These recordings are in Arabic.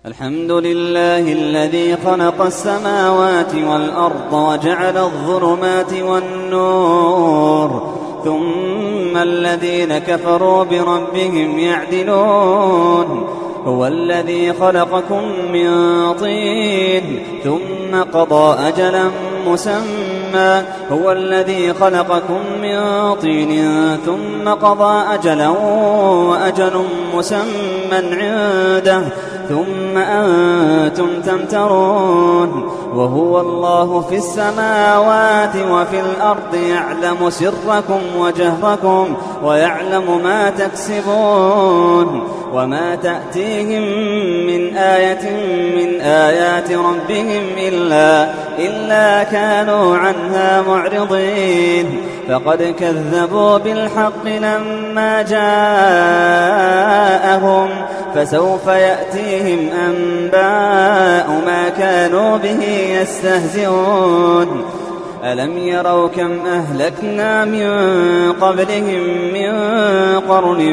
الحمد لله الذي خلق السماوات والأرض وجعل الظلمات والنور ثم الذين كفروا بربهم يعدلون. هو الذي خلقكم من طين ثم قضى أجلا مسمى. هو الذي خلقكم من طين ثم قضى أجلا وأجل مسمى عنده ثم أنتم تمترون. وهو الله في السماوات وفي الأرض يعلم سركم وجهركم ويعلم ما تكسبون. وما تأتيهم من آية من آيات ربهم إلا كانوا عنها معرضين. فقد كذبوا بالحق لما جاءهم فسوف يأتيهم أنباء ما كانوا به يستهزئون. ألم يروا كم أهلكنا من قبلهم من قرن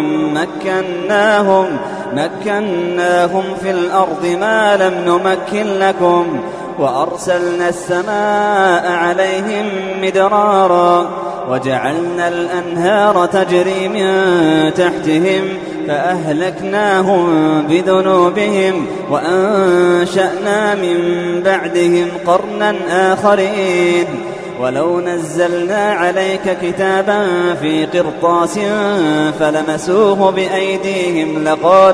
مكناهم في الأرض ما لم نمكن لكم وأرسلنا السماء عليهم مدرارا وجعلنا الأنهار تجري من تحتهم فأهلكناهم بذنوبهم وأنشأنا من بعدهم قرنا آخرين. ولو نزلنا عليك كتابا في قرطاس فلمسوه بأيديهم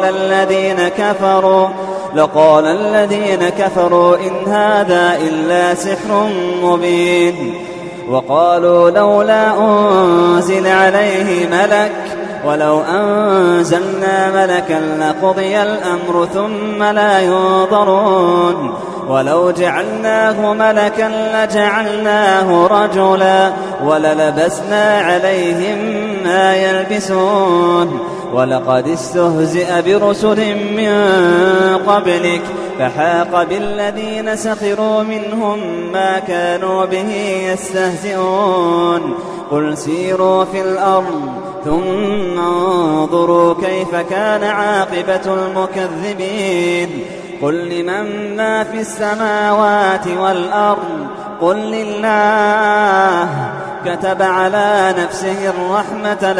لقال الذين كفروا إن هذا إلا سحر مبين. وقالوا لولا أنزل عليه ملك ولو أنزلنا ملكا لقضي الأمر ثم لا ينظرون. ولو جعلناه ملكا لجعلناه رجلا وللبسنا عليهم ما يلبسون. ولقد استهزئ برسل من قبلك فحاق بالذين سخروا منهم ما كانوا به يستهزئون. قل سيروا في الأرض ثم انظروا كيف كان عاقبة المكذبين. قل لمن ما في السماوات والأرض قل لله كتب على نفسه الرحمة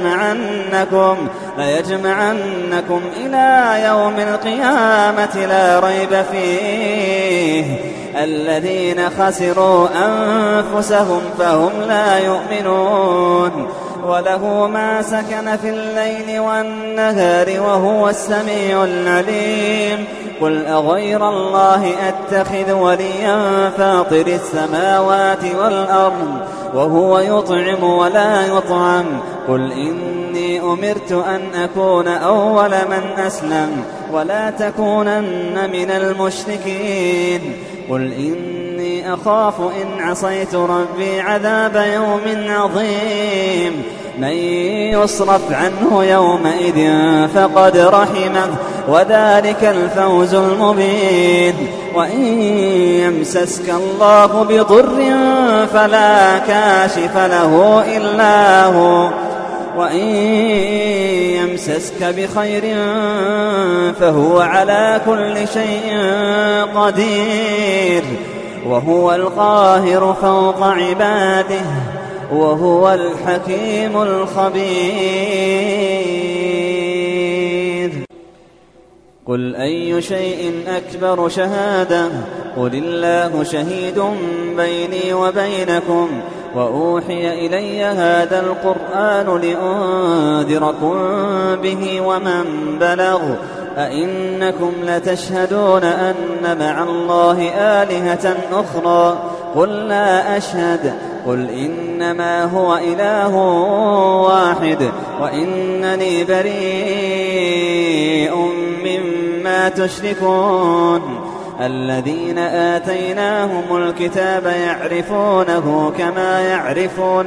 ليجمعنكم إلى يوم القيامة لا ريب فيه. الذين خسروا أنفسهم فهم لا يؤمنون. وله ما سكن في الليل والنهار وهو السميع العليم. قل أغير الله أتخذ وليا فاطر السماوات والأرض وهو يطعم ولا يطعم. قل إني أمرت أن أكون أول من أسلم ولا تكونن من المشركين. قل إني أخاف إن عصيت ربي عذاب يوم عظيم. من يصرف عنه يومئذ فقد رحمه وذلك الفوز المبين. وإن يمسسك الله بضر فلا كاشف له إلا هو وإن يمسسك بخير فهو على كل شيء قدير. وهو القاهر فوق عباده وهو الحكيم الخبير. قل أي شيء أكبر شهادة قل الله شهيد بيني وبينكم وأوحي إلي هذا القرآن لأنذركم به ومن بلغ. أئنكم لتشهدون أن مع الله آلهة أخرى قل لا أشهد. قل إنما هو إله واحد وإنني بريء مما تشركون. الذين آتيناهم الكتاب يعرفونه كما يعرفون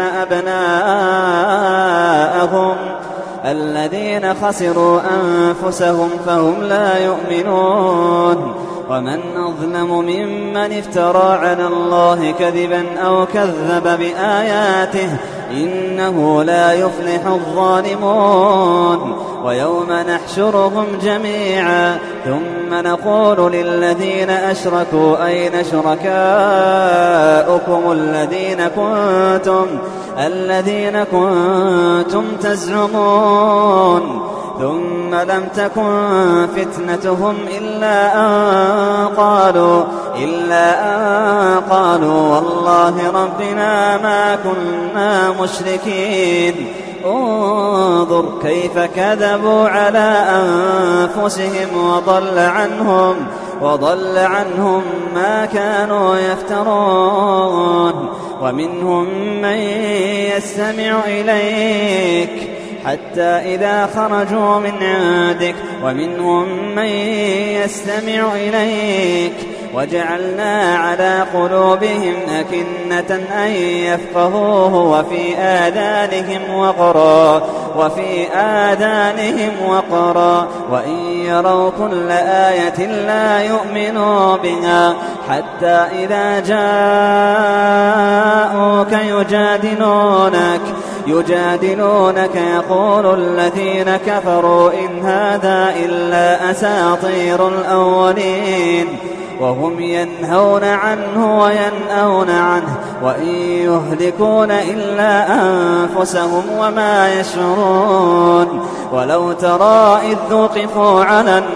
أبناءهم. الذين خسروا أنفسهم فهم لا يؤمنون. ومن أظلم ممن افترى على الله كذبا أو كذب بآياته إنه لا يفلح الظالمون. ويوم نحشرهم جميعا ثم ثم نقول للذين أشركوا أين شركاؤكم الذين كنتم تزعمون ثم لم تكن فتنتهم إلا أن قالوا والله ربنا ما كنا مشركين. انظر كيف كذبوا على أنفسهم وضل عنهم ما كانوا يفترون. ومنهم من يستمع إليك حتى إذا خرجوا من عندك وجعلنا على قلوبهم أكنة أن يفقهوه وفي آذانهم وقرا وإن يروا كل آية لا يؤمنوا بها حتى إذا جاءوك يجادلونك يقول الذين كفروا إن هذا إلا أساطير الأولين وهم ينهون عنه وينأون عنه وإن يهلكون إلا أنفسهم وما يشعرون. ولو ترى إذ وقفوا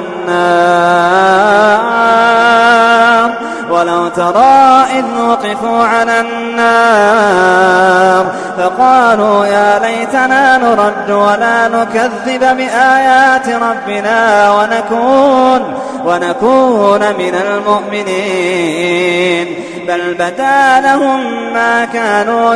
على النار فقالوا يا ليتنا نرد ولا نكذب بآيات ربنا ونكون من المؤمنين بل بدا لهم ما كانوا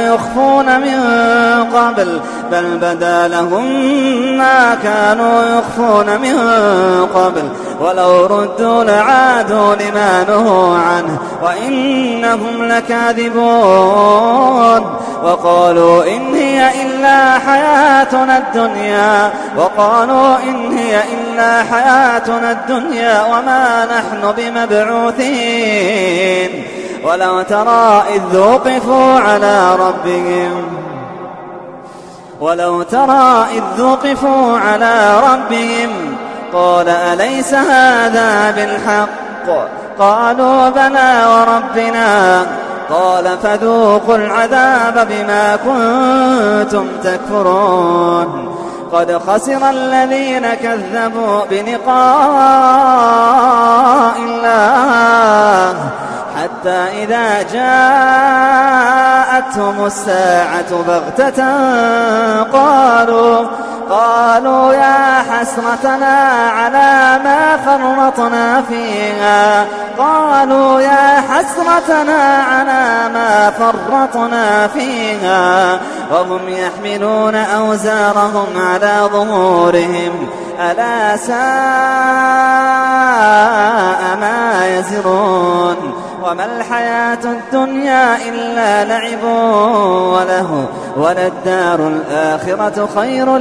يخفون من قبل ولو ردوا لعادوا لما نهوا عنه وإنهم لكاذبون. وقالوا إن هي إلا حياتنا الدنيا وما نحن بمبعوثين. ولو ترى إذ وقفوا على ربهم قال أليس هذا بالحق قالوا بلى وربنا قال فذوقوا العذاب بما كنتم تكفرون. قد خسر الذين كذبوا بلقاء الله حتى إذا جاءتهم الساعة بغتة قالوا يا حسرتنا على ما فرطنا فيها وهم يحملون أوزارهم على ظهورهم ألا ساء ما يزرون. وما الحياة الدنيا إلا لعب وله وللدار الآخرة خير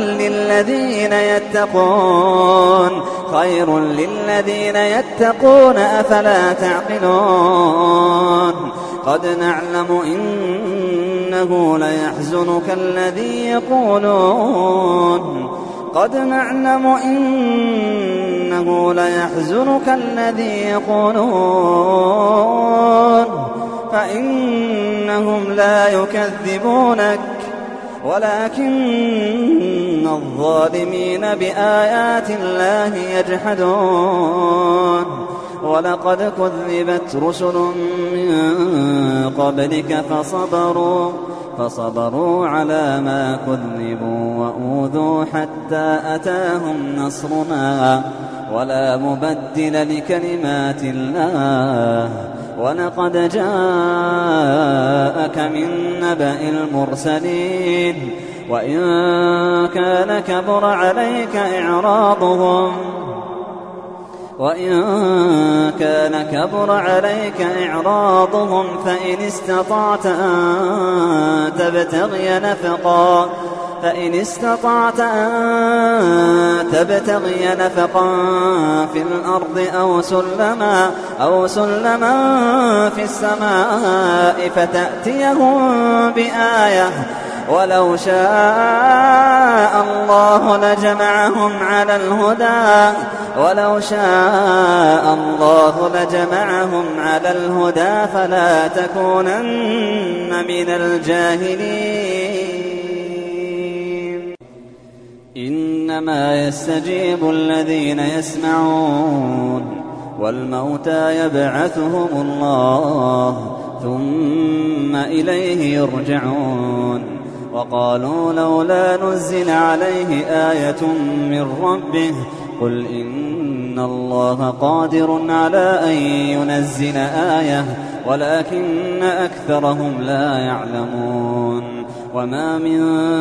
للذين يتقون أفلا تعقلون. قد نعلم إنه ليحزنك الذي يقولون فإنهم لا يكذبونك ولكن الظالمين بآيات الله يجحدون. ولقد كذبت رسل من قبلك فصبروا على ما كذبوا وأوذوا حتى أتاهم نصرنا ولا مبدل لكلمات الله. ولقد جاءك من نبأ المرسلين وإن كان كبر عليك إعراضهم فإن استطعت أن تبتغي نفقا في الأرض أو سلما في السماء فتأتيهم بآية ولو شاء الله لجمعهم على الهدى ولو شاء الله لجمعهم على الهدى فلا تكونن من الجاهلين. إنما يستجيب الذين يسمعون والموتى يبعثهم الله ثم إليه يرجعون. وقالوا لولا نزل عليه آية من ربه قل إن الله قادر على أن ينزل آية ولكن أكثرهم لا يعلمون. وما من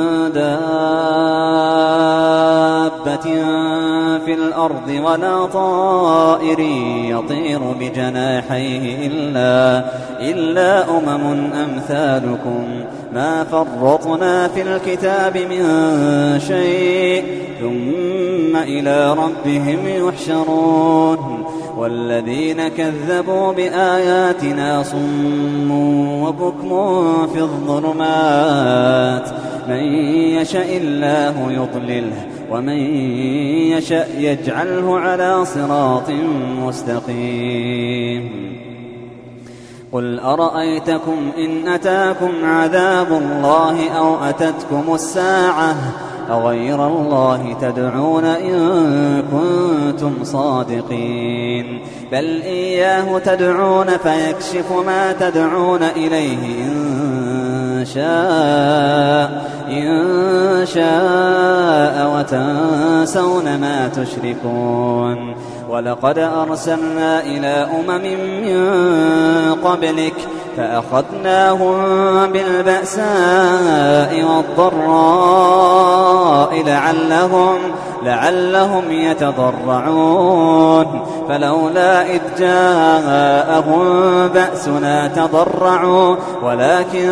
دابة في الأرض ولا طائر يطير بجناحيه إلا أمم أمثالكم ما فرطنا في الكتاب من شيء ثم إلى ربهم يحشرون. والذين كذبوا بآياتنا صم وبكم في الظلمات من يشاء الله يضلله ومن يشاء يجعله على صراط مستقيم. قل أرأيتكم إن أتاكم عذاب الله أو أتتكم الساعة أغير الله تدعون إن كنتم صادقين بل إياه تدعون فيكشف ما تدعون إليه إن شاء وتنسون ما تشركون. ولقد أرسلنا إلى أمم من قبلك فأخذناهم بالبأساء والضراء لعلهم يتضرعون فلولا إذ جاءهم بأسنا تضرعوا ولكن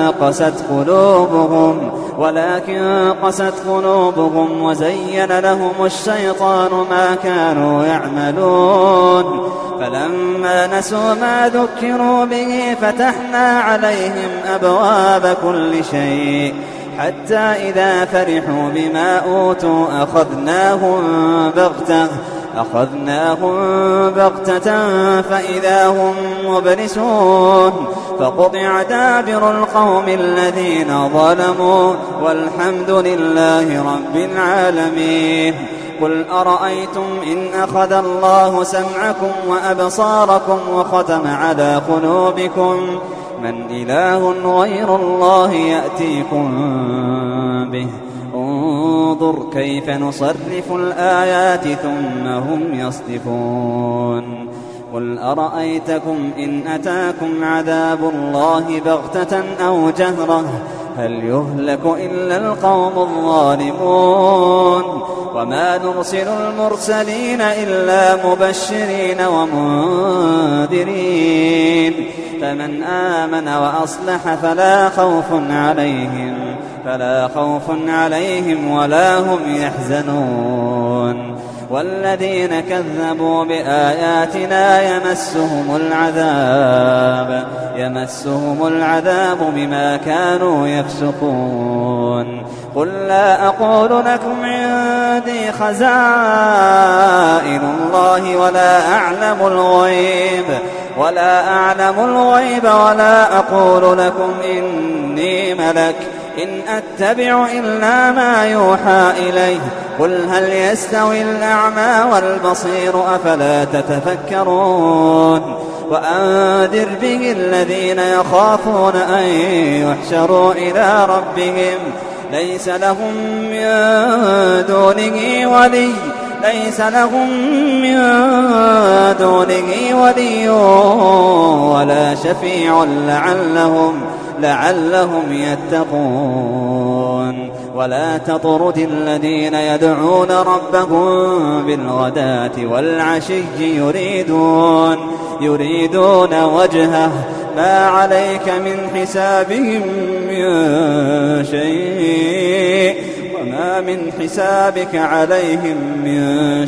قست قلوبهم وزين لهم الشيطان ما كانوا يعملون. فلما نسوا ما ذكروا به فتحنا عليهم أبواب كل شيء حتى إذا فرحوا بما أوتوا أخذناهم بغتة فإذا هم مبلسون فقطع دابر القوم الذين ظلموا والحمد لله رب العالمين. قل أرأيتم إن أخذ الله سمعكم وأبصاركم وختم على قلوبكم من إله غير الله يأتيكم به انظر كيف نصرف الآيات ثم هم يصدفون. قل أرأيتكم إن أتاكم عذاب الله بغتة أو جهرة هل يهلك إلا القوم الظالمون. وما نرسل المرسلين إلا مبشرين ومنذرين فمن آمن وأصلح فلا خوف عليهم ولا هم يحزنون. والذين كذبوا بآياتنا يمسهم العذاب بما كانوا يفسقون. قل لا أقول لكم عندي خزائن الله ولا أعلم الغيب ولا أقول لكم إني ملك إن أتبع إلا ما يوحى إليه قل هل يستوي الأعمى والبصير أفلا تتفكرون. وأنذر به الذين يخافون أن يحشروا إلى ربهم ليس لهم من دونه ولي ولا شفيع لعلهم يتقون. ولا تطرد الذين يدعون ربهم بالغداة والعشي يريدون وجهه ما عليك من حسابهم من شيء وما من حسابك عليهم من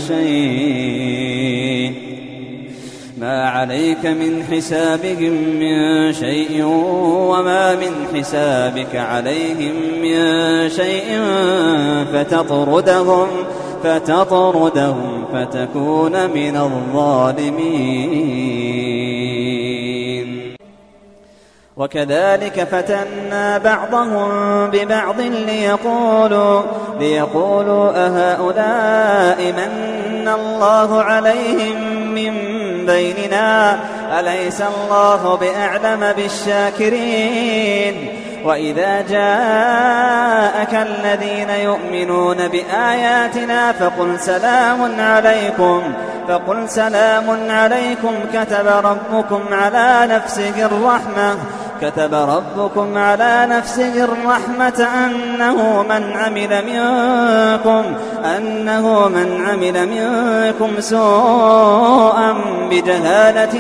شيء ما عليك من حسابهم من شيء وما من حسابك عليهم من شيء فتطردهم فتكون من الظالمين. وكذلك فتنا بعضهم ببعض ليقولوا أهؤلاء من الله عليهم من بيننا أليس الله بأعلم بالشاكرين. وإذا جاءك الذين يؤمنون بآياتنا فقل سلام عليكم كتب ربكم على نفسه الرحمة أنه من عمل منكم سوءا بجهالة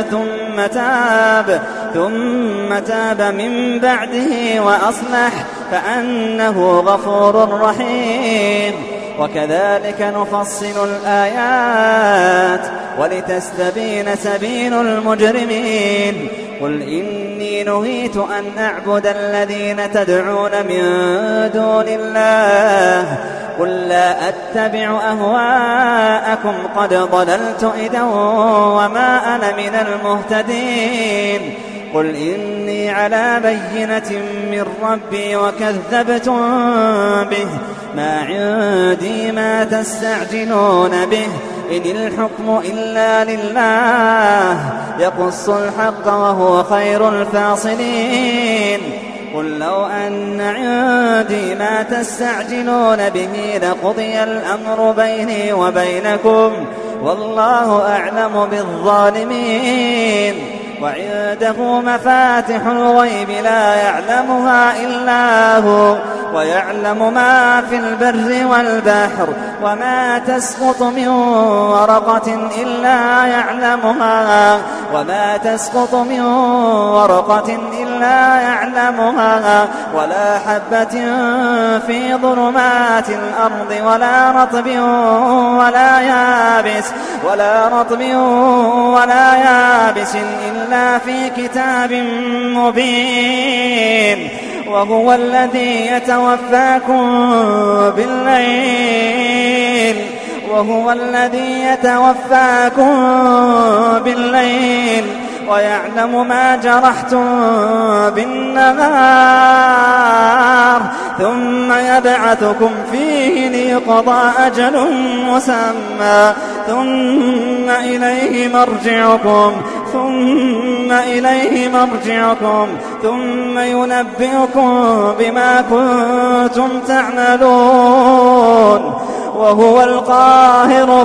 ثم تاب من بعده وأصلح فأنه غفور رحيم. وكذلك نفصل الآيات ولتستبين سبيل المجرمين. قل إني نهيت أن أعبد الذين تدعون من دون الله قل لا أتبع أهواءكم قد ضللت إذا وما أنا من المهتدين. قل إني على بينة من ربي وكذبتم به ما عندي ما تستعجلون به إن الحكم إلا لله يقص الحق وهو خير الفاصلين. قل لو أن عندي ما تستعجلون به لقضي الأمر بيني وبينكم والله أعلم بالظالمين. وعنده مفاتح الغيب لا يعلمها إلا هو ويعلم ما في البر والبحر وما تسقط من ورقة إلا يعلمها ولا حبة في ظلمات الأرض ولا رطب ولا يابس إلا في كتاب مبين. وهو الذي يتوفاكم بالليل ويعلم ما جرحتم بالنهار ثم يبعثكم فيه ليقضى أجل مسمى ثم إليه مرجعكم ثم ينبئكم بما كنتم تعملون. وهو القاهر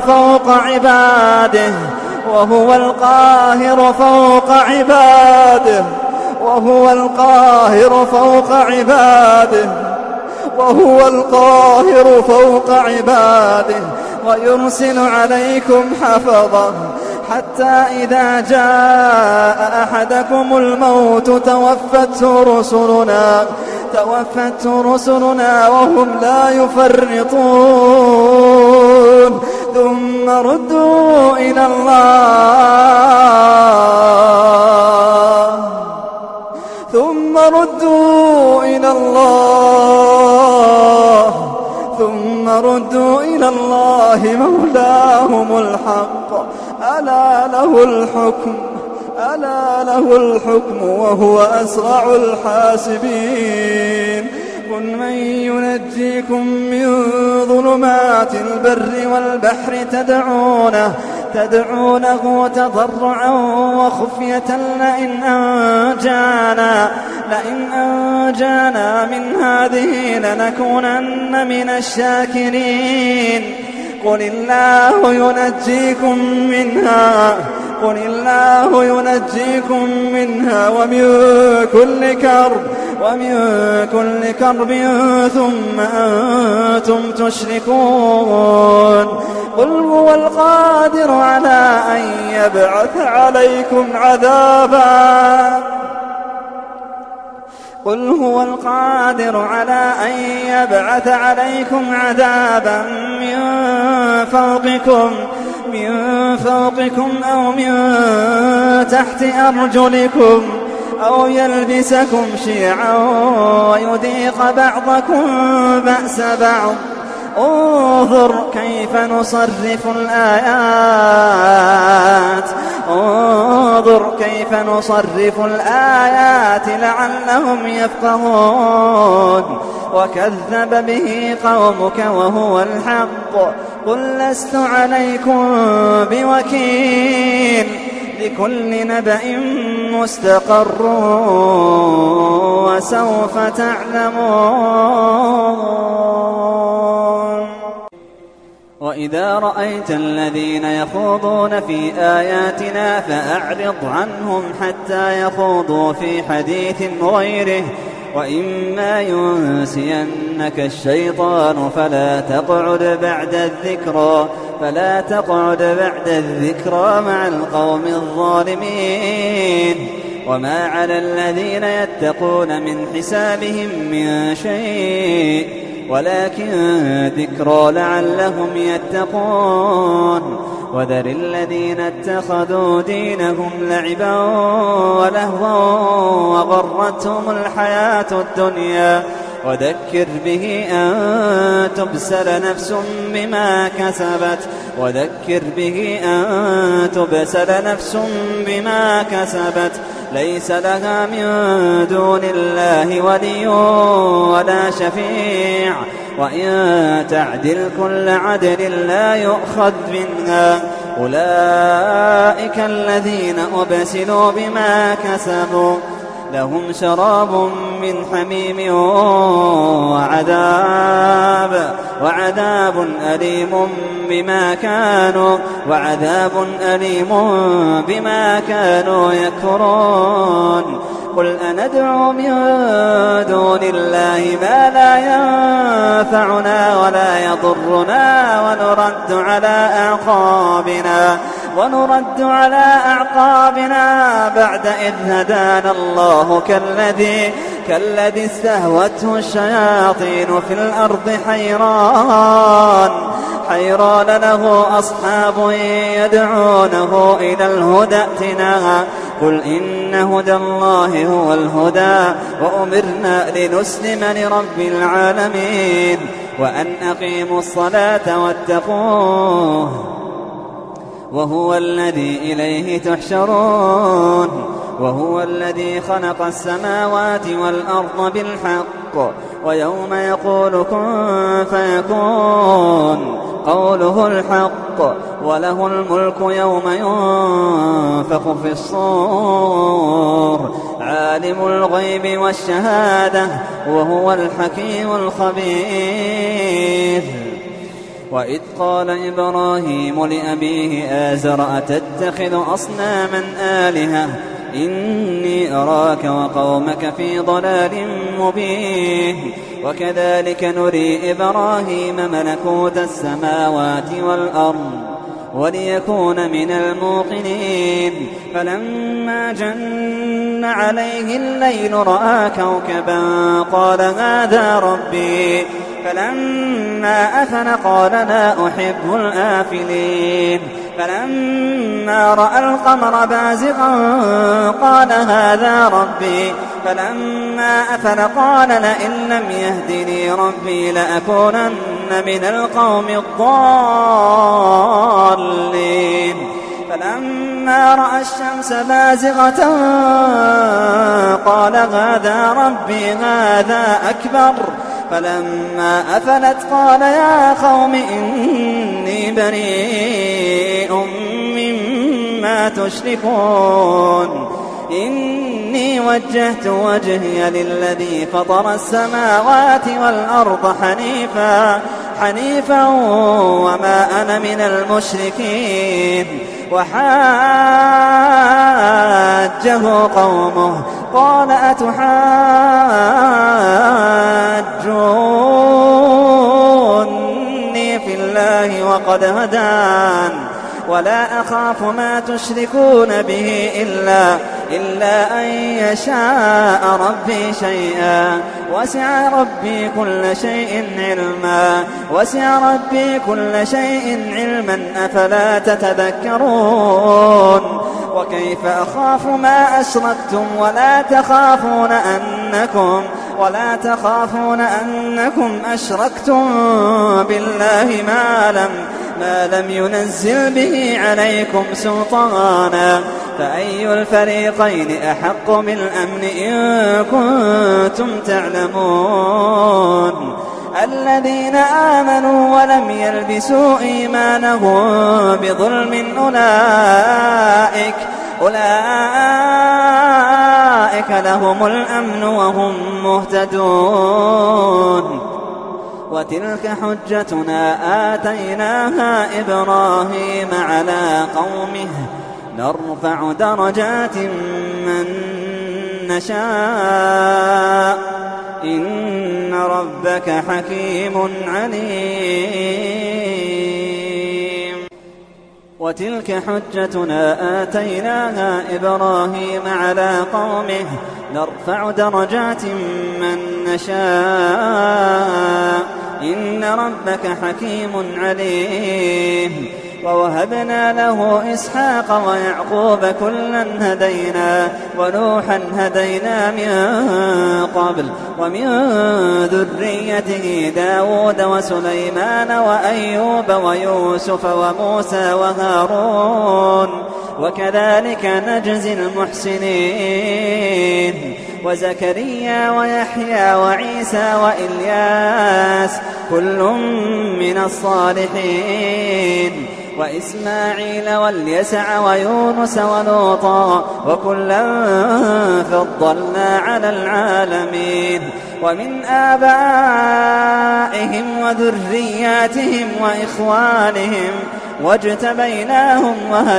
فوق عباده ويرسل عليكم حفظة حتى إذا جاء أحدكم الموت توفته رسلنا وهم لا يفرطون ثم ردوا إلى الله مولاهم الحق ألا له الحكم وهو أسرع الحاسبين. قل من ينجيكم من ظلمات البر والبحر تدعونه تضرعا وخفية لئن أنجانا من هذه لنكونن من الشاكرين. قل الله ينجيكم منها ومن كل كرب ثم أنتم تشركون. قل هو القادر على أن يبعث عليكم عذابا من فوقكم أو من تحت أرجلكم أو يلبسكم شيعا ويذيق بعضكم بأس بعض انظر كيف نصرف الآيات لعلهم يفقهون وكذب به قومك وهو الحق قل لست عليكم بوكيل لكل نبأ مستقر وسوف تعلمون. وإذا رأيت الذين يخوضون في آياتنا فأعرض عنهم حتى يخوضوا في حديث غيره وإما ينسينك الشيطان فلا تقعد بعد الذكرى مع القوم الظالمين. وما على الذين يتقون من حسابهم من شيء ولكن ذكرى لعلهم يتقون. وذر الذين اتخذوا دينهم لعبا ولهوا وغرتهم الحياة الدنيا وذكر به أن تبسل نفس بما كسبت ليس لها من دون الله ولي ولا شفيع وإن تعدل كل عدل لا يؤخذ منها أولئك الذين أبسلوا بما كسبوا لهم شراب من حميم وعذاب أليم بما كانوا يكفرون. قل أندعو من دون الله ما لا ينفعنا ولا يضرنا ونرد على أعقابنا بعد إذ هدانا الله كالذي استهوته الشياطين في الأرض حيران له أصحاب يدعونه إلى الهدى ائتنا قل إن هدى الله هو الهدى وأمرنا لنسلم لرب العالمين وأن أقيموا الصلاة واتقوه وهو الذي إليه تحشرون. وهو الذي خلق السماوات والأرض بالحق ويوم يقول كن فيكون قوله الحق وله الملك يوم ينفخ في الصور عالم الغيب والشهادة وهو الحكيم الخبير. وإذ قال إبراهيم لأبيه آزر أتتخذ أصناما آلهة إني أراك وقومك في ضلال مبين. وكذلك نري إبراهيم ملكوت السماوات والأرض وليكون من الموقنين. فلما جن عليه الليل رأى كوكبا قال هذا ربي فلما أفل قال لا أحب الآفلين. فلما رأى القمر بازغا قال هذا ربي فلما أفل قال لئن لم يهدني ربي لأكونن من القوم الضالين. فلما رأى الشمس بازغة قال هذا ربي هذا أكبر. فلما أفلت قال يا قوم إني بريء مما تشركون إني وجهت وجهي للذي فطر السماوات والأرض حنيفا وما أنا من المشركين. وحاجه قومه قال أتحاجوني في الله وقد هدان ولا أخاف ما تشركون به إلا أن يشاء ربي شيئا وسع ربي كل شيء علما أفلا تتذكرون. وكيف أخاف ما أشركتم ولا تخافون ولا تخافون أنكم أشركتم بالله ما لم ينزل به عليكم سلطانا فأي الفريقين أحق بالأمن إن كنتم تعلمون الذين آمنوا ولم يلبسوا إيمانهم بظلم أولئك لهم الأمن وهم مهتدون وتلك حجتنا آتيناها إبراهيم على قومه نرفع درجات من نشاء إن ربك حكيم عليم وتلك حجتنا آتيناها إبراهيم على قومه نرفع درجات من نشاء إن ربك حكيم عليم ووهبنا له إسحاق ويعقوب كلا هدينا ونوحا هدينا من قبل ومن ذريته داود وسليمان وأيوب ويوسف وموسى وهارون وكذلك نجزي المحسنين وزكريا ويحيى وعيسى وإلياس كل من الصالحين وإسماعيل واليسع ويونس ولوطا وكلا فضلنا على العالمين ومن آبائهم وذرياتهم وإخوانهم واجتبيناهم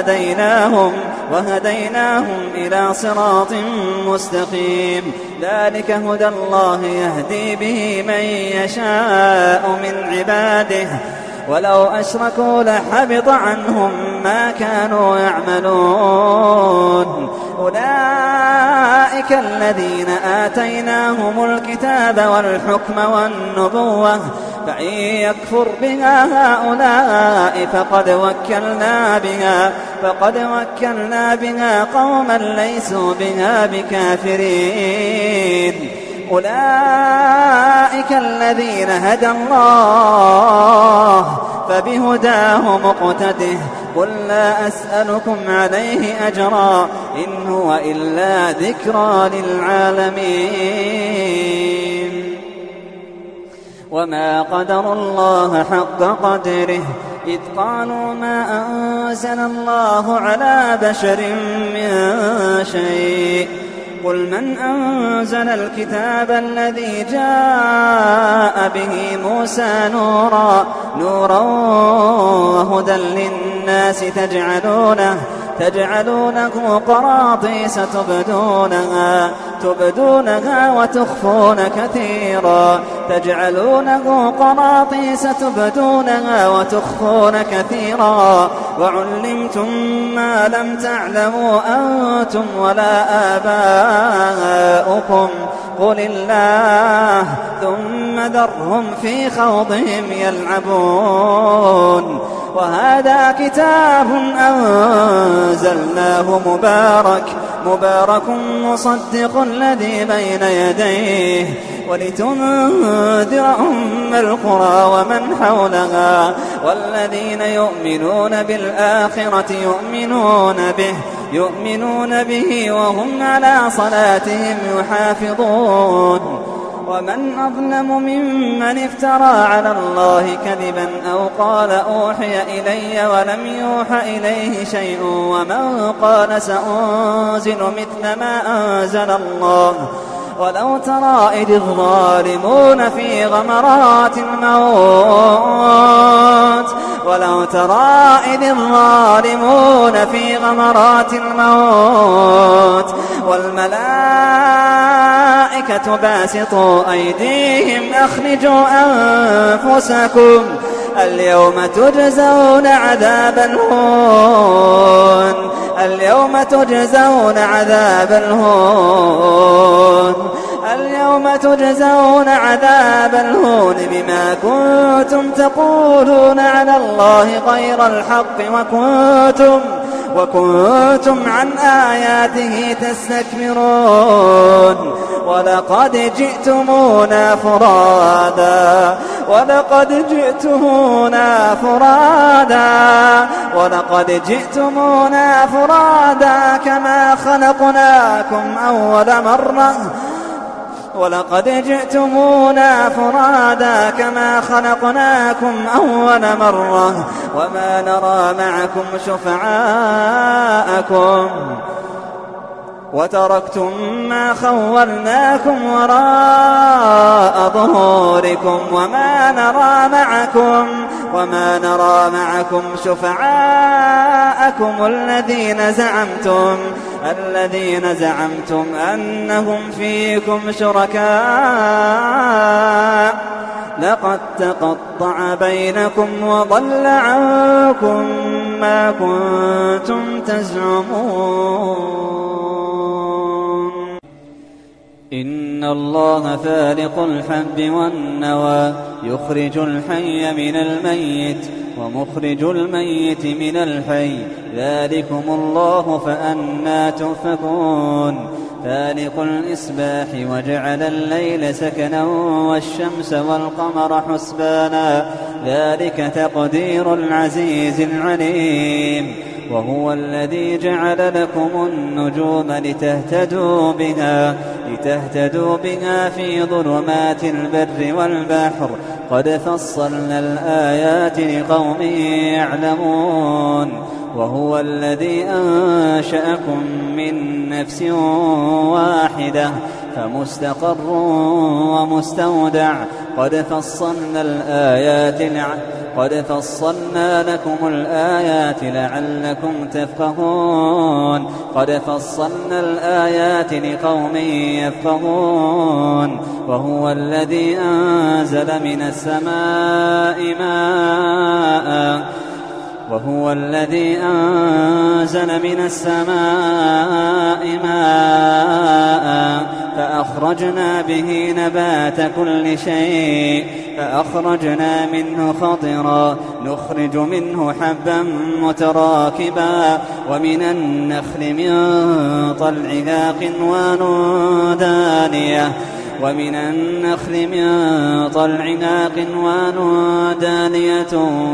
وهديناهم إلى صراط مستقيم ذلك هدى الله يهدي به من يشاء من عباده ولو أشركوا لحبط عنهم ما كانوا يعملون أولئك الذين آتيناهم الكتاب والحكم والنبوة فإن يكفر بها هؤلاء فقد وكلنا بها قوما ليسوا بها بكافرين أولئك الذين هدى الله فبهداه مقتده قل لا أسألكم عليه أجرا إن هو إلا ذكرى للعالمين وما قدروا الله حق قدره إذ قالوا ما أنزل الله على بشر من شيء قل من أنزل الكتاب الذي جاء به موسى نورا وهدى للناس تجعلونه قراطيس تبدونها وتخفون كثيرا وعلمتم ما لم تعلموا أنتم ولا آباؤكم قل الله ثم ذرهم في خوضهم يلعبون وهذا كتاب أنزلناه مبارك مصدق الذي بين يديه ولتنذر أم القرى ومن حولها والذين يؤمنون بالآخرة يؤمنون به وهم على صلاتهم يحافظون ومن أظلم ممن افترى على الله كذبا أو قال أوحي إلي ولم يوح إليه شيء ومن قال سأنزل مثل ما أنزل الله ولو ترى إذ الظالمون في غمرات الموت والملائكة باسطوا أيديهم أخرجوا أنفسكم اليوم تجزون عذاب الهون بما كنتم تقولون على الله غير الحق وكنتم عن آياته تستكبرون ولقد جئتمونا فرادا كما خلقناكم أول مرة وما نرى معكم شفعاءكم وتركتم ما خولناكم وراء ظهوركم وما نرى معكم شفعاءكم الذين زعمتم أنهم فيكم شركاء لقد تقطع بينكم وضل عنكم ما كنتم تزعمون إن الله فالق الحب والنوى يخرج الحي من الميت ومخرج الميت من الحي ذلكم الله فأنى تؤفكون فالق الإصباح وجعل الليل سكنا والشمس والقمر حسبانا ذلك تقدير العزيز العليم وهو الذي جعل لكم النجوم لتهتدوا بها في ظلمات البر والبحر قد فصلنا الآيات لقوم يعلمون وهو الذي أنشأكم من نفس واحدة فمستقر ومستودع قد فصلنا لكم الآيات لعلكم تفقهون قد فصلنا الآيات لقوم يفقهون وهو الذي أنزل من السماء ماء فأخرجنا به نبات كل شيء فأخرجنا منه خضرا نخرج منه حبا متراكبا ومن النخل من طلعها قنوان دانية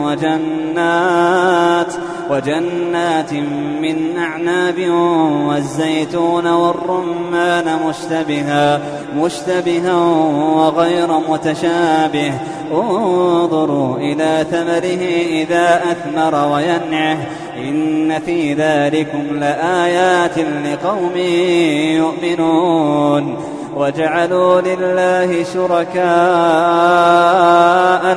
وجنات من أعناب والزيتون والرمان مشتبها وغير متشابه انظروا إلى ثمره إذا أثمر وينعه إن في ذلكم لآيات لقوم يؤمنون وجعلوا لله شركاء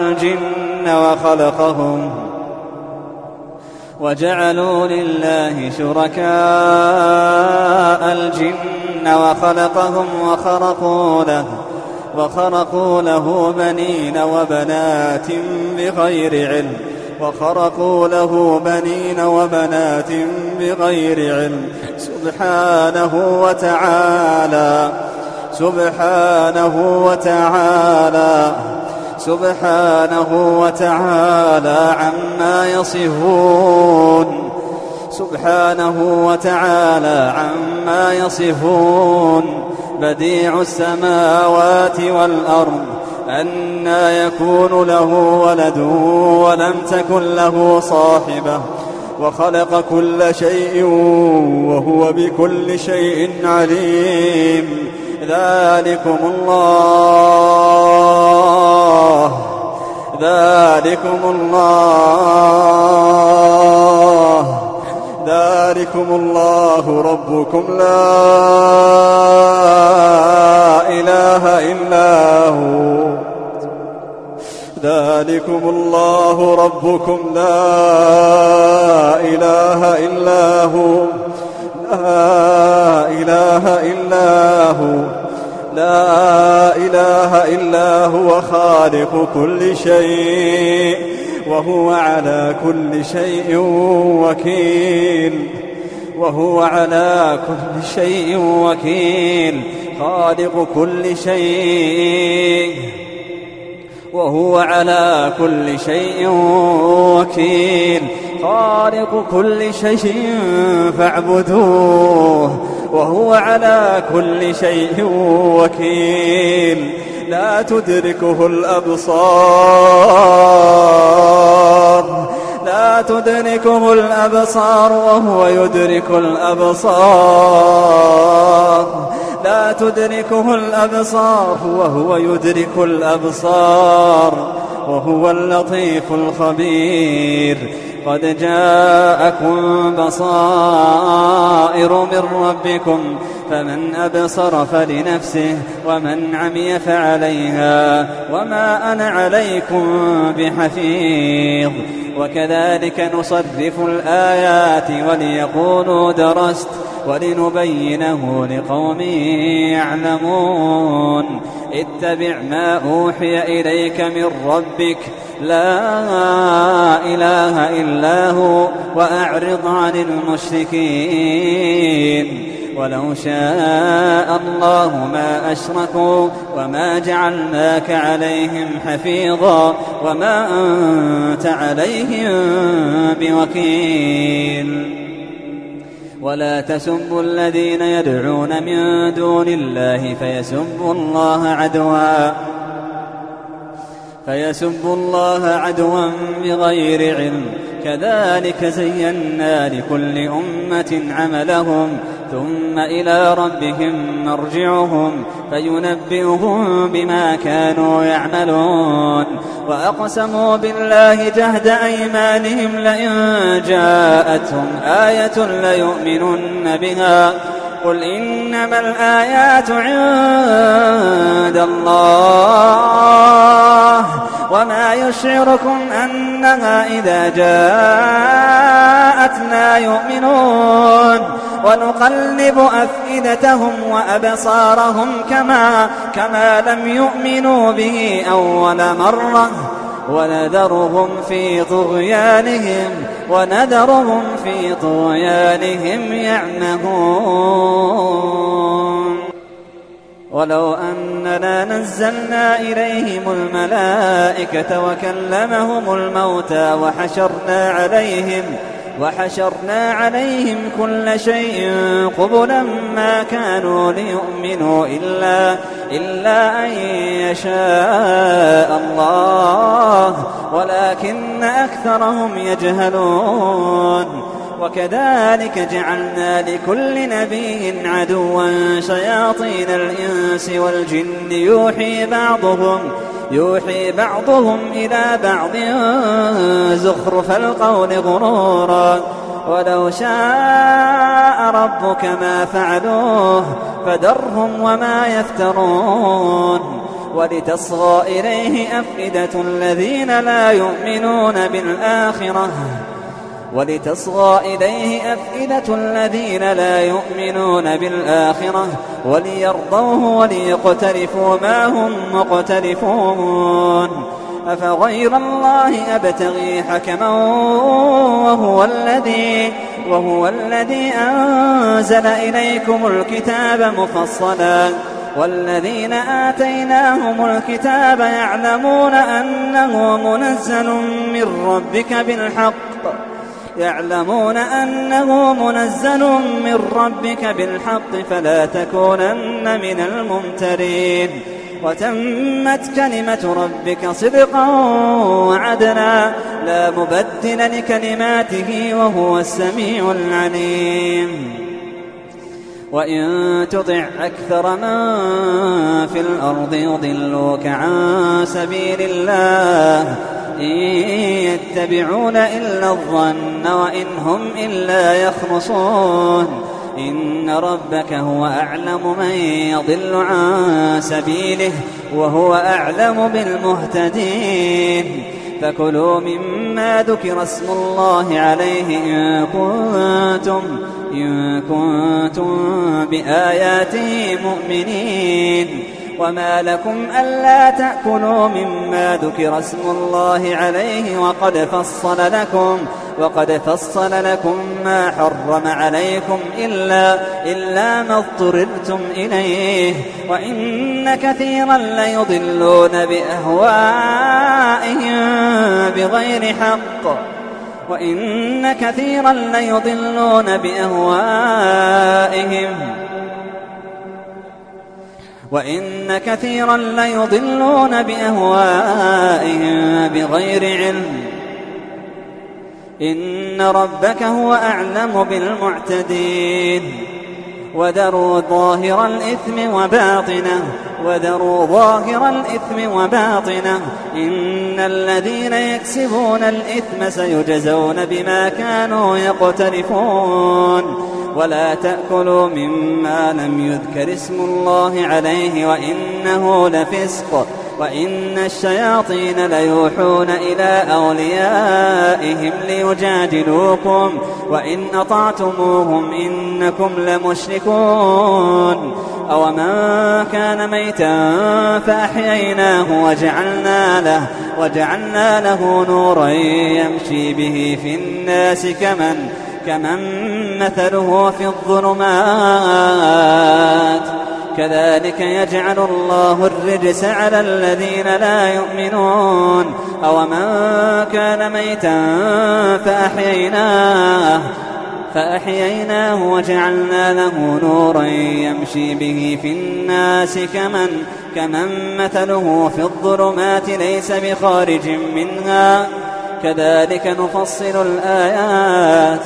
الجن وخلقهم وخرقوا له بنين وبنات بغير علم سبحانه وتعالى عما يصفون بديع السماوات والأرض أنى يكون له ولد ولم تكن له صاحبة وخلق كل شيء وهو بكل شيء عليم ذلكم الله ربكم لا إله إلا هو ذلكم الله ربكم لا إله إلا هو لا إله إلا هو خالق كل شيء وهو على كل شيء وكيل خالق كل شيء وهو على كل شيء وكيل خالق كل شيء فاعبدوه وهو على كل شيء وكيل. لا تدركه الأبصار لا تدركه الأبصار وهو يدرك الأبصار لا تدركه الأبصار وهو يدرك الأبصار وهو اللطيف الخبير. قد جاءكم بصائر من ربكم فمن أبصر فلنفسه ومن عمي فعليها وما أنا عليكم بحفيظ. وكذلك نصرف الآيات وليقولوا درست ولنبينه لقوم يعلمون. اتبع ما أوحي إليك من ربك لا إله إلا هو وأعرض عن المشركين. ولو شاء الله ما أشركوا وما جعلناك عليهم حفيظا وما أنت عليهم بوكيل. ولا تسبوا الذين يدعون من دون الله فيسبوا الله عدوا بغير علم. كذلك زينا لكل أمة عملهم ثم إلى ربهم مرجعهم فينبئهم بما كانوا يعملون. وأقسموا بالله جهد أيمانهم لئن جاءتهم آية ليؤمنن بها قل إنما الآيات عند الله وما يشعركم أنها إذا جاءت لا يؤمنون. ونقلب أفئدتهم وأبصارهم كما لم يؤمنوا به أول مرة ونذرهم في طغيانهم يعمهون. ولو أننا نزلنا إليهم الملائكة وكلمهم الموتى وحشرنا عليهم كل شيء قبلا ما كانوا ليؤمنوا إلا أن يشاء الله ولكن أكثرهم يجهلون. وكذلك جعلنا لكل نبي عدوا شياطين الإنس والجن يوحي بعضهم إلى بعض زخرف القول غرورا. ولو شاء ربك ما فعلوه فذرهم وما يفترون. ولتصغى إليه أفئدة الذين لا يؤمنون بالآخرة وليرضوه وليقترفوا ما هم مقترفون. أفغير الله أبتغي حكما وهو الذي أنزل إليكم الكتاب مفصلا والذين آتيناهم الكتاب يعلمون أنه منزل من ربك بالحق فلا تكونن من الممترين. وتمت كلمة ربك صدقا وعدلا لا مبدل لكلماته وهو السميع العليم. وإن تطع أكثر من في الأرض يضلوك عن سبيل الله إن يتبعون إلا الظن وإن هم إلا يخرصون. إن ربك هو أعلم من يضل عن سبيله وهو أعلم بالمهتدين. فكلوا مما ذكر اسم الله عليه إن كنتم بآياته مؤمنين. وما لكم ألا تأكلوا مما ذكر اسم الله عليه وقد فصل لكم ما حرم عليكم إلا ما اضطررتم إليه. وإن كثيرا ليضلون بأهوائهم بغير حق وإن كثيرا ليضلون بأهوائهم بغير علم. إن ربك هو أعلم بالمعتدين. وذروا ظاهر الإثم وباطنه إن الذين يكسبون الإثم سيجزون بما كانوا يقترفون. ولا تأكلوا مما لم يذكر اسم الله عليه وإنه لفسق وإن الشياطين ليوحون إلى أوليائهم ليجادلوكم وإن أطعتموهم إنكم لمشركون. أومن كان ميتا فأحييناه وجعلنا له نورا يمشي به في الناس كمن مثله في الظلمات كذلك يجعل الله الرجس على الذين لا يؤمنون. أومن كان ميتا فأحييناه وجعلنا له نورا يمشي به في الناس كمن مثله في الظلمات ليس بخارج منها كذلك نفصل الآيات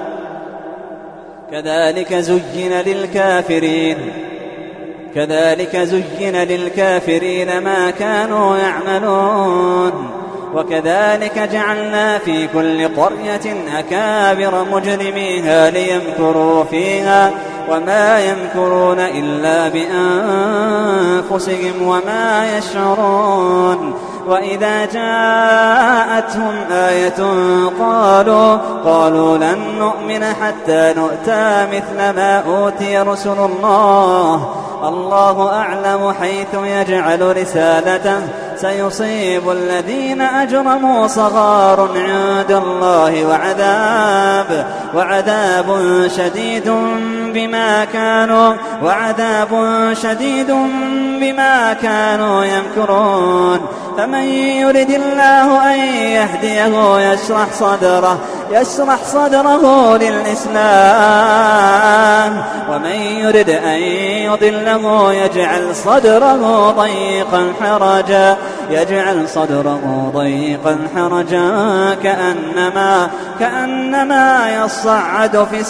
كذلك زين للكافرين ما كانوا يعملون. وكذلك جعلنا في كل قرية أكابر مجرميها ليمكروا فيها وما يمكرون إلا بأنفسهم وما يشعرون. وإذا جاءتهم آية قالوا لن نؤمن حتى نؤتى مثل ما أوتي رسل الله أعلم حيث يجعل رسالته سيصيب الذين أجرموا صغار عند الله وعذاب شديد بما كانوا يمكرون. فمن يرد الله أن يهديه يشرح صدره للإسلام ومن يرد أن يضله يجعل صدره ضيقا حرجا كأنما يصعد في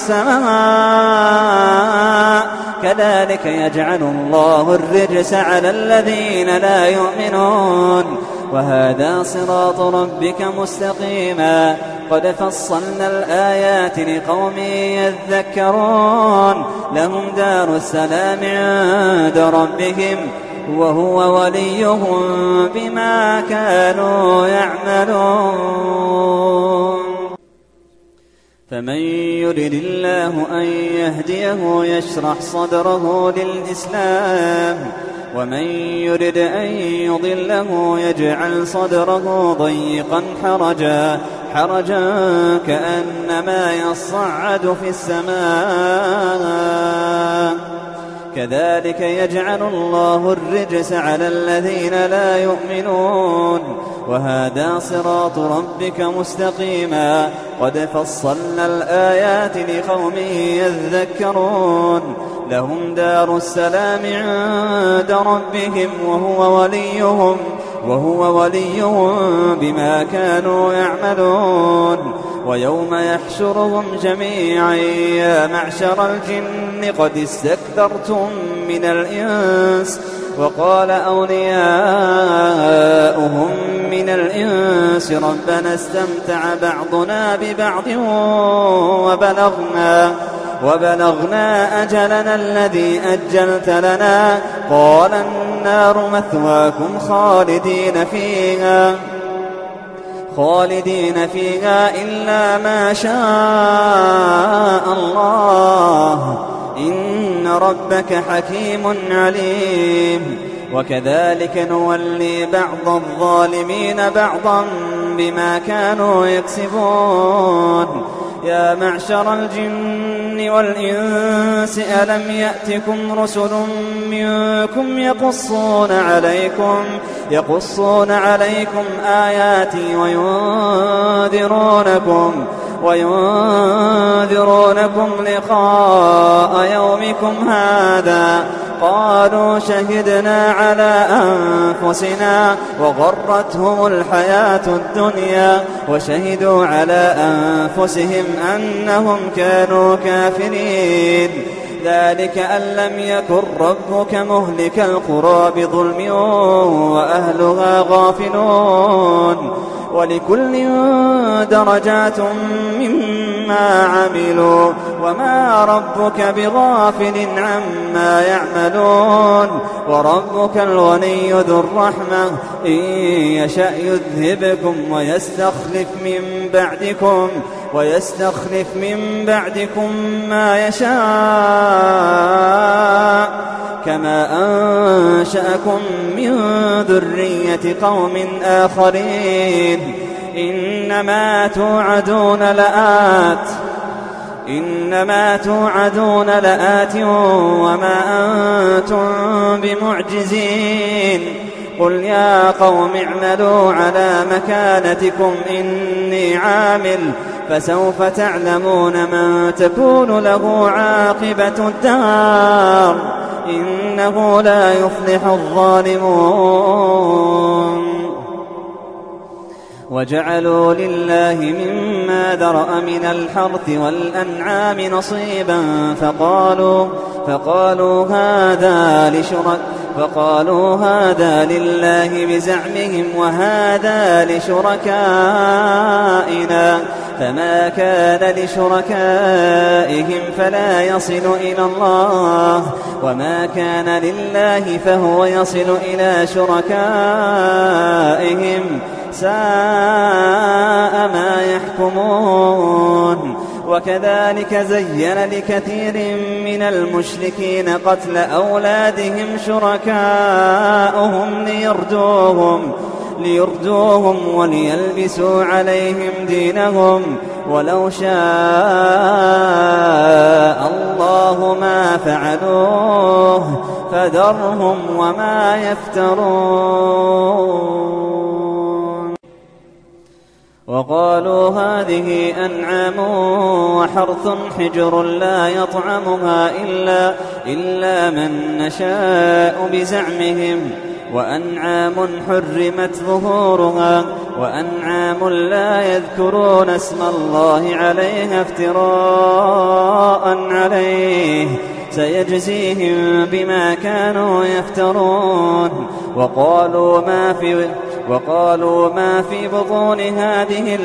السماء كذلك يجعل الله الرجس على الذين لا يؤمنون. وهذا صراط ربك مستقيما قد فصلنا الآيات لقوم يذكرون. لهم دار السلام عند ربهم وهو وليهم بما كانوا يعملون. فمن يرد الله أن يهديه يشرح صدره للإسلام ومن يرد أن يضله يجعل صدره ضيقا حرجا كأنما يصعد في السماء كذلك يجعل الله الرجس على الذين لا يؤمنون. وهذا صراط ربك مستقيما قد فصلنا الآيات لقوم يذكرون. لهم دار السلام عند ربهم وهو وليهم بما كانوا يعملون. ويوم يحشرهم جميعا يا معشر الجن قد استكثرتم من الإنس وقال أولياؤهم من الإنس ربنا استمتع بعضنا ببعض وبلغنا أجلنا الذي أجلت لنا قال النار مثواكم خالدين فيها إلا ما شاء الله إن ربك حكيم عليم. وكذلك نولي بعض الظالمين بعضا بما كانوا يكسبون. يا معشر الجن والإنس ألم يأتكم رسل منكم يقصون عليكم آياتي وينذرونكم لقاء يومكم هذا؟ قالوا شهدنا على أنفسنا وغرتهم الحياة الدنيا وشهدوا على أنفسهم أنهم كانوا كافرين. ذلك أن لم يكن ربك مهلك القرى بظلم وأهلها غافلون، ولكل درجات مما عملوا وما ربك بغافل عما يعملون. وربك الغني ذو الرحمة إن يشأ يذهبكم ويستخلف من بعدكم ما يشاء كما أنشأكم من ذرية قوم آخرين. إنما توعدون لآت وما أنتم بمعجزين. قل يا قوم اعملوا على مكانتكم إني عامل فسوف تعلمون من تكون له عاقبة الدار إنه لا يفلح الظالمون. وجعلوا لله مما ذرأ من الحرث والأنعام نصيبا فقالوا هذا لله بزعمهم وهذا لشركائنا، فما كان لشركائهم فلا يصل إلى الله وما كان لله فهو يصل إلى شركائهم ساء ما يحكمون. وكذلك زين لكثير من المشركين قتل أولادهم شركاؤهم ليردوهم وليلبسوا عليهم دينهم ولو شاء الله ما فعلوه فذرهم وما يفترون. وقالوا هذه أنعام وحرث حجر لا يطعمها إلا من نشاء بزعمهم وأنعام حرمت ظهورها وأنعام لا يذكرون اسم الله عليها افتراء عليه سيجزيهم بما كانوا يفترون. وقالوا ما في بطون هذه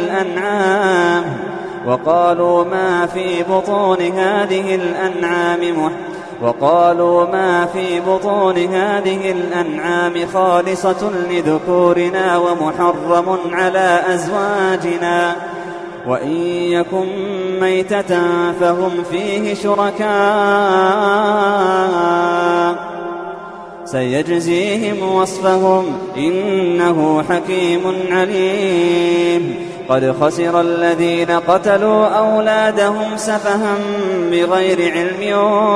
الأنعام خالصة لذكورنا ومحرم على أزواجنا وإن يكن ميتة فهم فيه شركاء سيجزيهم وصفهم إنه حكيم عليم. قد خسر الذين قتلوا أولادهم سفها بغير علم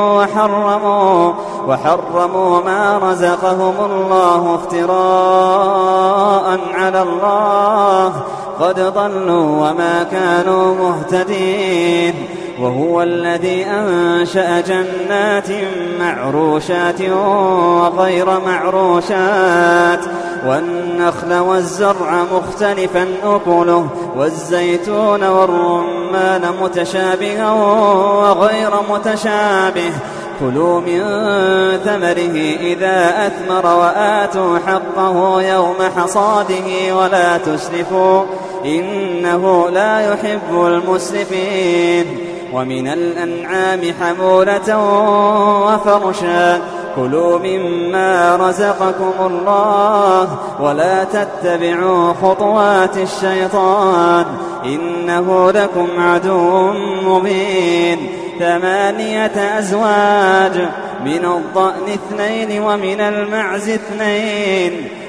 وحرموا ما رزقهم الله افتراء على الله قد ضلوا وما كانوا مهتدين. وهو الذي أنشأ جنات معروشات وغير معروشات والنخل والزرع مختلفا أكله والزيتون والرمان متشابها وغير متشابه كلوا من ثمره إذا أثمر وآتوا حقه يوم حصاده ولا تسرفوا إنه لا يحب المسرفين. ومن الأنعام حمولة وفرشا كلوا مما رزقكم الله ولا تتبعوا خطوات الشيطان إنه لكم عدو مبين. 8 أزواج من الضأن 2 ومن المعز 2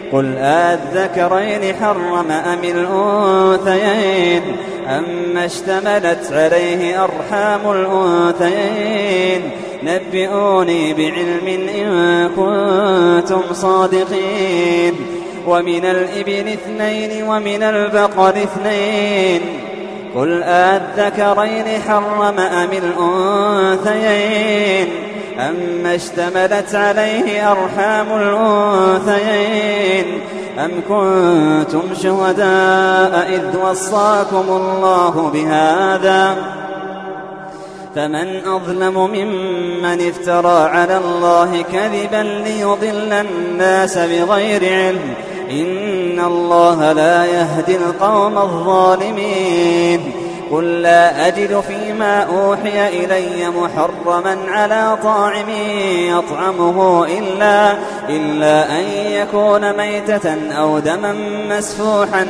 قل أذكرين حرم أم الأنثيين أما اشتملت عليه أرحام الأنثيين نبئوني بعلم إن كنتم صادقين ومن الإبل 2 ومن البقر 2 قل أذكرين حرم أم الأنثيين أما اشتملت عليه أرحام الأنثيين أم كنتم شهداء إذ وصاكم الله بهذا فمن أظلم ممن افترى على الله كذبا ليضل الناس بغير علم إن الله لا يهدي القوم الظالمين قل لا أجد فيما أوحي إلي محرما على طاعم يطعمه إلا أن يكون ميتة أو دما مسفوحا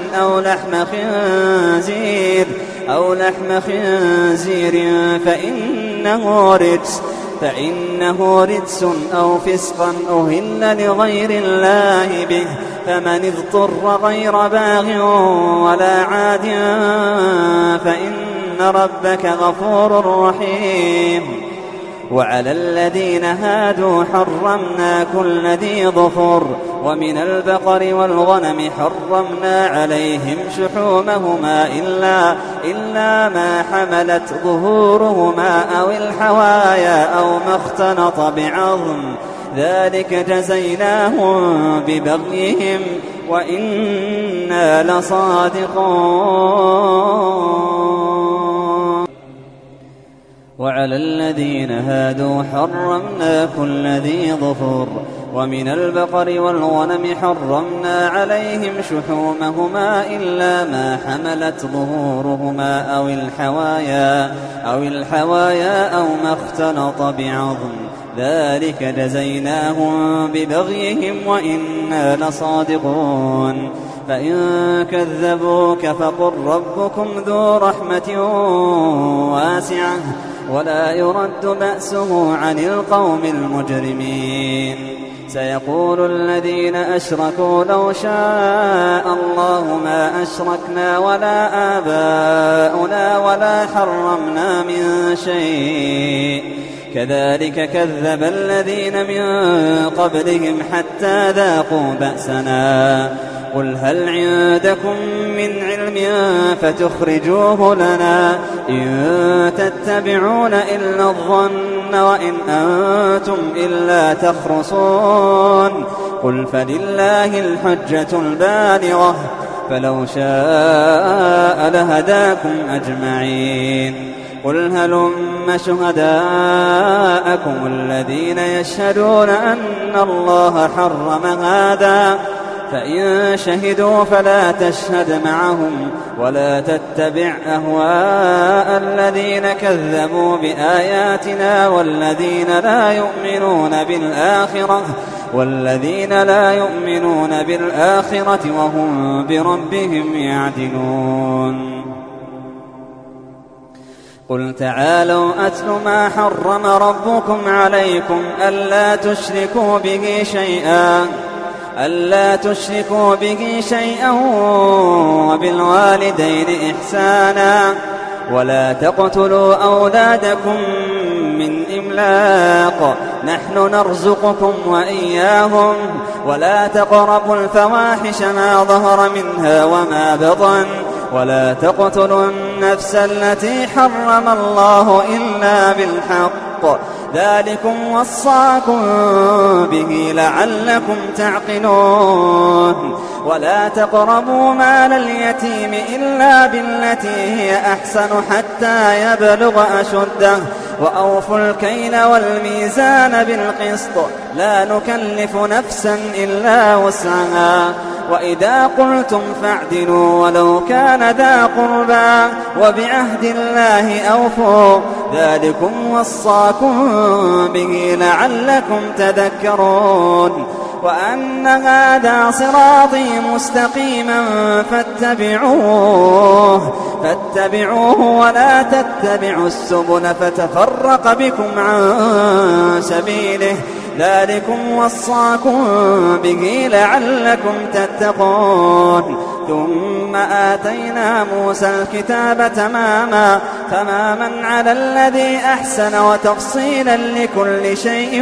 أو لحم خنزير فإنه رجس أو فسقا أهل لغير الله به فمن اضطر غير باغ ولا عاد فإن ربك غفور رحيم وعلى الذين هادوا حرمنا كل ذي ظفر ومن البقر والغنم حرمنا عليهم شحومهما إلا ما حملت ظهورهما أو الحوايا أو ما اختلط بعظم ذلك جزيناهم ببغيهم وإنا لصادقون وعلى الذين هادوا حرمنا كل ذي ظفر ومن البقر والغنم حرمنا عليهم شحومهما إلا ما حملت ظهورهما أو الحوايا أو ما اختلط بعظم ذلك جزيناهم ببغيهم وإنا لصادقون فإن كذبوك فقل ربكم ذو رحمة واسعة ولا يرد بأسه عن القوم المجرمين سيقول الذين أشركوا لو شاء الله ما أشركنا ولا آباؤنا ولا حرمنا من شيء كذلك كذب الذين من قبلهم حتى ذاقوا بأسنا قل هل عندكم من علم فتخرجوه لنا إن تتبعون إلا الظن وإن أنتم إلا تخرصون قل فلله الحجة البالغة فلو شاء لهداكم أجمعين قل هلم شهداءكم الذين يشهدون أن الله حرم هذا فإن شهدوا فلا تشهد معهم ولا تتبع أهواء الذين كذبوا بآياتنا والذين لا يؤمنون بالآخرة وهم بربهم يعدلون قل تعالوا أتل ما حرم ربكم عليكم ألا تشركوا به شيئا وبالوالدين إحسانا ولا تقتلوا أولادكم من إملاق نحن نرزقكم وإياهم ولا تقربوا الفواحش ما ظهر منها وما بطن ولا تقتلوا النفس التي حرم الله إلا بالحق ذلكم وصاكم به لعلكم تعقلون ولا تقربوا مال اليتيم إلا بالتي هي أحسن حتى يبلغ أشده وأوفوا الكيل والميزان بالقسط لا نكلف نفسا إلا وسعها وإذا قلتم فاعدلوا ولو كان ذا قربى وبعهد الله أوفوا ذلكم وصاكم به لعلكم تذكرون وأن هذا صراطي مستقيما فاتبعوه ولا تتبعوا السبل فتفرق بكم عن سبيله ذلكم وصاكم به لعلكم تتقون ثم آتينا موسى الكتاب تماما على الذي أحسن وتفصيلا لكل شيء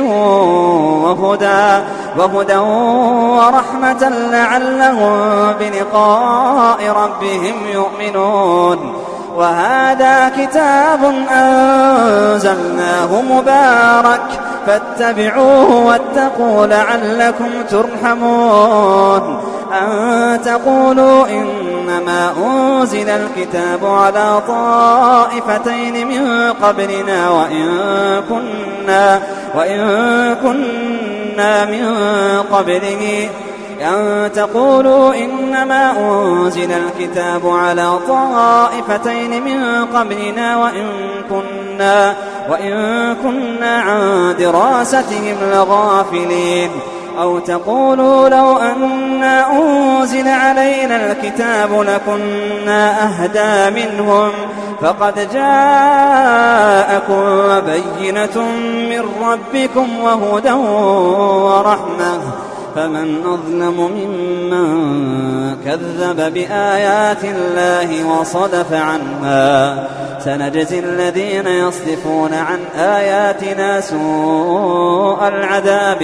وهدى ورحمة لعلهم بلقاء ربهم يؤمنون وهذا كتاب أنزلناه مبارك فاتبعوه واتقوا لعلكم ترحمون أن تقولوا إنما أنزل الكتاب على طائفتين من قبلنا وإن كنا من قبله أن تقولوا إنما أنزل الكتاب على طائفتين من قبلنا وإن كنا عن دراستهم لغافلين أو تقولوا لو أنا أنزل علينا الكتاب لكنا أهدى منهم فقد جاءكم بينة من ربكم وهدى ورحمة فمن أظلم ممن كذب بآيات الله وصدف عنها سنجزي الذين يصدفون عن آياتنا سوء العذاب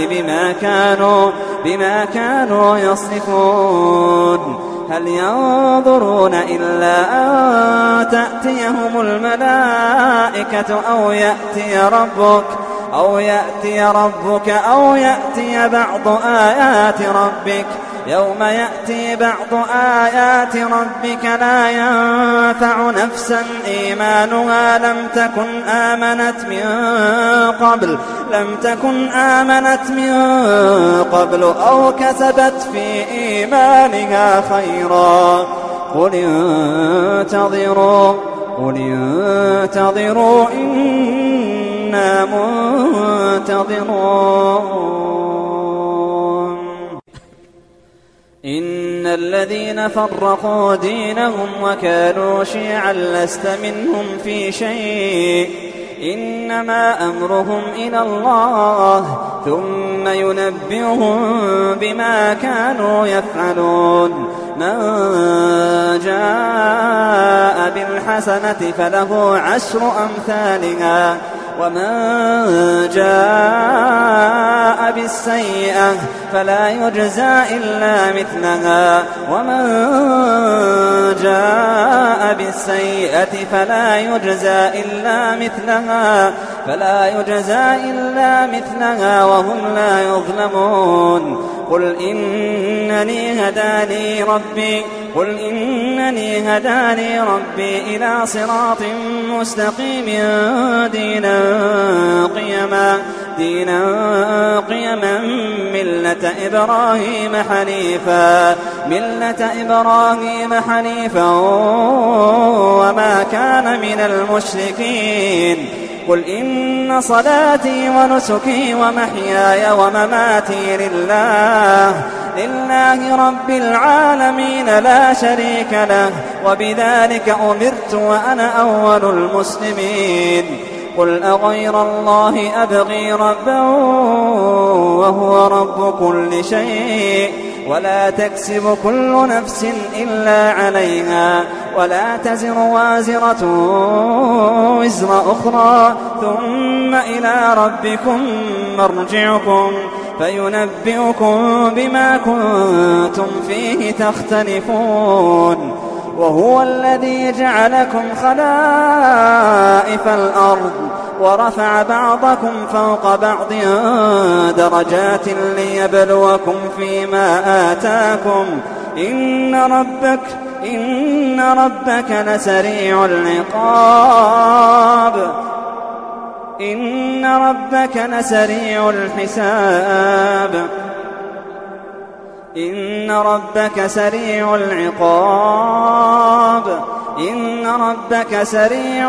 بما كانوا يصدفون هل ينظرون إلا أن تأتيهم الملائكة أو يأتي ربك أو يأتي بعض آيات ربك يوم يأتي بعض آيات ربك لا ينفع نفسا إيمانها لم تكن آمنت من قبل أو كسبت في إيمانها خيرا قل انتظروا إنا منتظرون إن الذين فرقوا دينهم وكانوا شيعا لست منهم في شيء إنما أمرهم إلى الله ثم ينبئهم بما كانوا يفعلون من جاء بالحسنة فله 10 أمثالها ومن جاء بالسيئة فلا يجزى إلا مثلها ومن جاء بالسيئة فلا يجزى إلا مثلها وهم لا يظلمون قل إنني هداني ربي إلى صراط مستقيم دينا قيما ملة إبراهيم حنيفا وما كان من المشركين قل إن صلاتي ونسكي ومحياي ومماتي لله رب العالمين لا شريك له وبذلك أمرت وأنا أول المسلمين قل أغير الله أبغي ربا وهو رب كل شيء ولا تكسب كل نفس إلا عليها ولا تزر وازرة وزر أخرى ثم إلى ربكم مرجعكم فينبئكم بما كنتم فيه تختلفون وهو الذي جعلكم خلائف الأرض ورفع بعضكم فوق بعض درجات ليبلوكم فيما آتاكم إن ربك لسريع العقاب إن ربك لسريع الحساب إن ربك سريع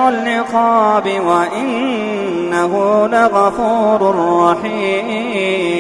العقاب وإنه لغفور رحيم